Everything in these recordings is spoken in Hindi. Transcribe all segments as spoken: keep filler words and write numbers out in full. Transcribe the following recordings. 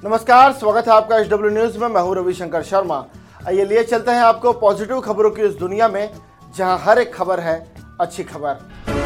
नमस्कार, स्वागत है आपका एच डब्ल्यू न्यूज में। मैं हूं रविशंकर शर्मा। आइए लिए चलते हैं आपको पॉजिटिव खबरों की इस दुनिया में जहां हर एक खबर है अच्छी खबर।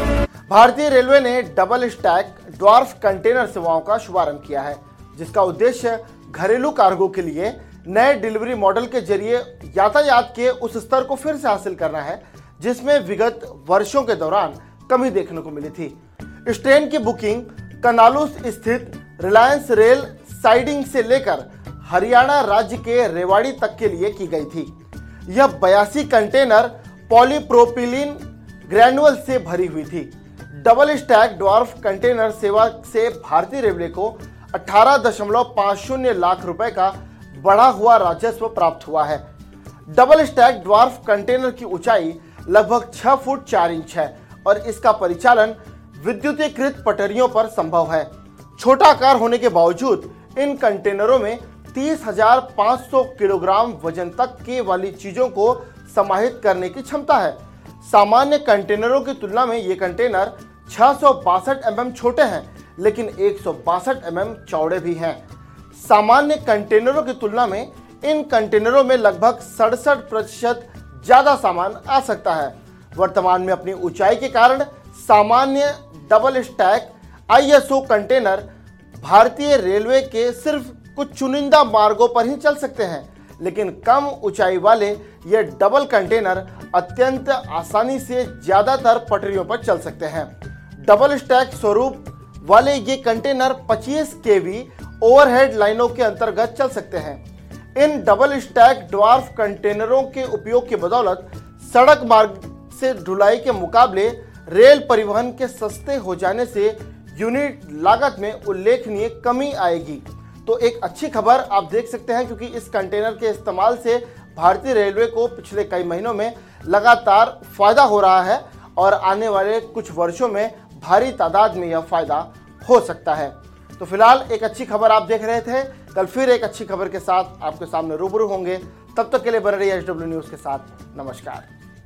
भारतीय रेलवे ने डबल स्टैक ड्वार्फ कंटेनर सेवाओं का शुभारंभ किया है, जिसका उद्देश्य घरेलू कार्गो के लिए नए डिलीवरी मॉडल के जरिए यातायात के उस स्तर को फिर से हासिल करना है जिसमें विगत वर्षों के दौरान कमी देखने को मिली थी। इस ट्रेन की बुकिंग कनालूस स्थित रिलायंस रेल साइडिंग से लेकर हरियाणा राज्य के रेवाड़ी तक के लिए की गई थी। यह बयासी कंटेनर पॉलीप्रोपिलीन ग्रैनुअल से भरी हुई थी। डबल स्टैक ड्वार्फ कंटेनर सेवा से भारतीय रेलवे को अठारह दशमलव पाँच शून्य लाख रुपए का बढ़ा हुआ राजस्व प्राप्त हुआ है। डबल स्टैक ड्वार्फ कंटेनर की ऊंचाई लगभग छह फुट चार इंच है और इसका परिचालन विद्युतीकृत पटरियों पर संभव है। छोटा आकार होने के बावजूद इन कंटेनरों में तीस हजार पाँच सौ किलोग्राम वजन तक के वाली चीजों को समाहित करने की क्षमता है। सामान्य कंटेनरों की तुलना में ये कंटेनर छह सौ बासठ एम एम छोटे हैं, लेकिन एक सौ बासठ एम एम चौड़े भी हैं। सामान्य कंटेनरों की तुलना में इन कंटेनरों में लगभग सड़सठ प्रतिशत ज्यादा सामान आ सकता है। वर्तमान में अपनी ऊंचाई के कारण सामान्य double stack I S O container भारतीय रेलवे के सिर्फ कुछ चुनिंदा मार्गों पर ही चल सकते हैं, लेकिन कम ऊंचाई वाले ये डबल कंटेनर अत्यंत आसानी से ज्यादातर पटरियों पर चल सकते हैं। डबल स्टैक स्वरूप वाले ये कंटेनर पच्चीस केवी ओवरहेड लाइनों के अंतर्गत चल सकते हैं। इन डबल स्टैक ड्वार्फ कंटेनरों के उपयोग की बदौलत सड़क मार्ग से ढुलाई के मुकाबले रेल परिवहन के सस्ते हो जाने से यूनिट लागत में उल्लेखनीय कमी आएगी। तो एक अच्छी खबर आप देख सकते हैं, क्योंकि इस कंटेनर के इस्तेमाल से भारतीय रेलवे को पिछले कई महीनों में लगातार फायदा हो रहा है और आने वाले कुछ वर्षों में भारी तादाद में यह फायदा हो सकता है। तो फिलहाल एक अच्छी खबर आप देख रहे थे। कल फिर एक अच्छी खबर के साथ आपके सामने रूबरू होंगे। तब तक के लिए बने रहिए एच डब्ल्यू न्यूज के साथ। नमस्कार।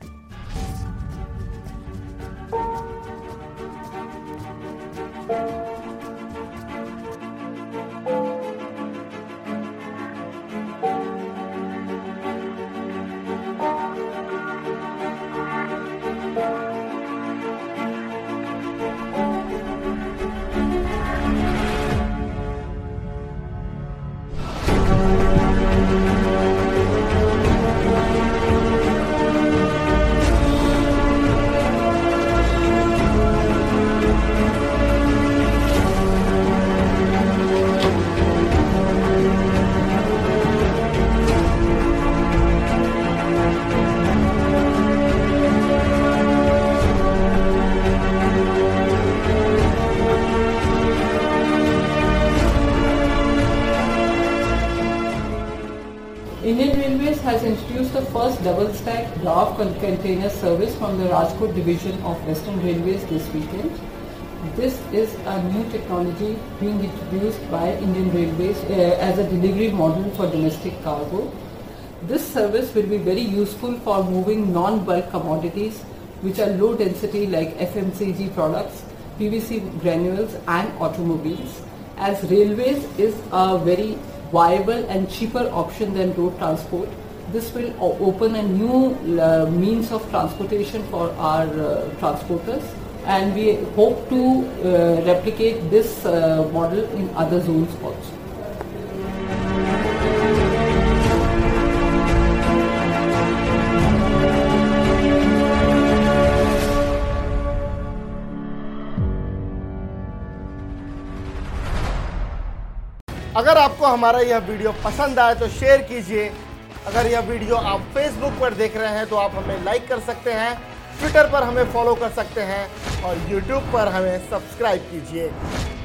Indian Railways has introduced the first double-stack dwarf container service from the Rajkot division of Western Railways this weekend. This is a new technology being introduced by Indian Railways uh, as a delivery model for domestic cargo. This service will be very useful for moving non-bulk commodities which are low density like F M C G products, P V C granules and automobiles. As railways is a very viable and cheaper option than road transport, this will open a new uh, means of transportation for our uh, transporters, and we hope to uh, replicate this uh, model in other zones also. अगर आपको हमारा यह वीडियो पसंद आए तो शेयर कीजिए। अगर यह वीडियो आप फेसबुक पर देख रहे हैं तो आप हमें लाइक कर सकते हैं, ट्विटर पर हमें फॉलो कर सकते हैं और यूट्यूब पर हमें सब्सक्राइब कीजिए।